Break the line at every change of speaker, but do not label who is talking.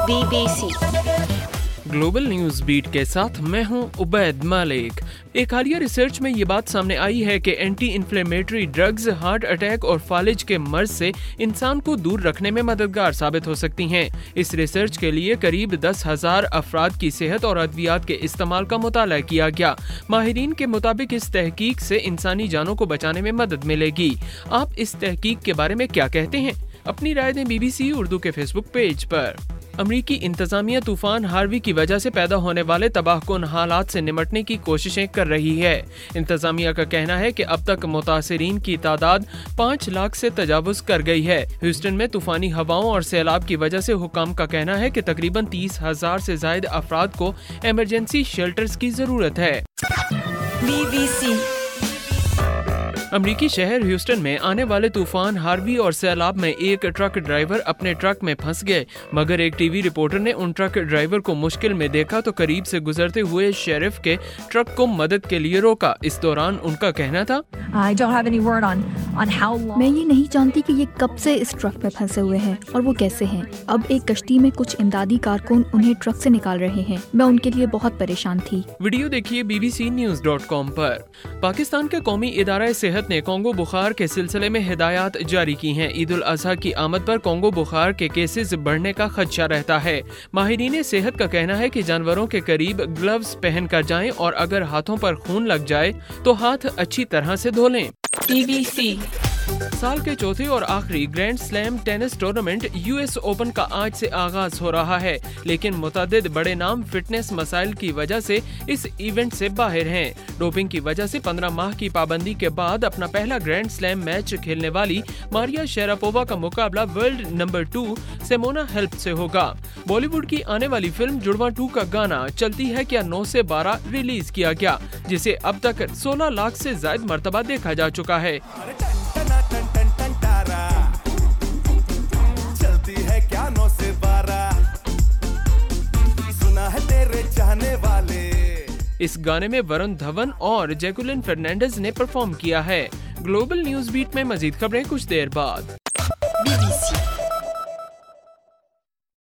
BBC
global news beat के साथ मैं हूं उबैद मलिक। एक हालिया रिसर्च में ये बात सामने आई है कि anti inflammatory drugs heart attack और फालिज के मर्ज से इंसान को दूर रखने में मददगार साबित हो सकती हैं। इस रिसर्च के लिए करीब 10,000 अफराद की सेहत और अद्वियात के इस्तेमाल का मुताला किया गया। माहिरीन के मुताबिक इस तहकीक से इंसानी जानों को बचाने में मदद मिलेगी। आप इस तहकीक के बारे में क्या कहते हैं? अपनी राय दें BBC उर्दू के फेसबुक पेज पर। अमरीकी इंतजामिया तूफान हार्वी की वजह से पैदा होने वाले तबाहकुन हालात से निमटने की कोशिशें कर रही है। इंतजामिया का कहना है कि अब तक मुतासिरीन की तादाद 5 लाख से तजावुज कर गई है। ह्यूस्टन में तूफानी हवाओं और सैलाब की वजह से हुकाम का कहना है कि तकरीबन 30,000 से ज्यादा अफराद को इमरजेंसी शेल्टर्स की जरूरत है।
BBC
अमरीकी शहर ह्यूस्टन में आने वाले तूफान हार्वी और सैलाब में एक ट्रक ड्राइवर अपने ट्रक में फंस गए, मगर एक टीवी रिपोर्टर ने उन ट्रक ड्राइवर को मुश्किल में देखा तो करीब से गुजरते हुए शेरिफ के ट्रक को मदद के लिए रोका। इस दौरान उनका कहना था,
I don't have any word on how long.
मैं ये नहीं जानती कि ये कब से इस ट्रक में फंसे हुए हैं और वो कैसे हैं। अब एक कश्ती में कुछ इमदादी कारकुन उन्हें ट्रक से निकाल रहे हैं। मैं उनके लिए बहुत परेशान थी।
वीडियो देखिए bbcnews.com पर। पाकिस्तान के कौमी इदारा सेहत ने कोंगो बुखार के सिलसिले में हिदायत जारी की हैं। ईद उल अजहा की आमद पर कोंगो बुखार के केसेस बढ़ने का खदशा रहता है। माहिरीन सेहत का कहना है कि जानवरों के करीब ग्लव्स पहन कर जाएं और अगर हाथों पर खून लग जाए तो हाथ अच्छी तरह से धो लें।
BBC
साल के चौथे और आखिरी grand slam tennis tournament US open का आज से आगाज हो रहा है, लेकिन मुतअद्दिद बड़े नाम फिटनेस मसाइल की वजह से इस इवेंट से बाहर हैं। डोपिंग की वजह से 15 माह की पाबंदी के बाद अपना पहला ग्रैंड स्लैम मैच खेलने वाली मारिया शेरापोवा का मुकाबला वर्ल्ड नंबर 2 सिमोना हेल्प से होगा। बॉलीवुड की आने वाली फिल्म जुड़वा 2 का गाना चलती है क्या 9 से 12 रिलीज किया गया, जिसे अब तक 16 लाख से ज्यादा मर्तबा देखा जा चुका है।
चलती है क्या 9 से 12, सुना है तेरे चाहने वाले।
इस गाने में वरुण धवन और जैकुलिन फर्नांडिस ने परफॉर्म किया है। ग्लोबल न्यूज बीट में मजीद खबरें कुछ देर बाद।
BBC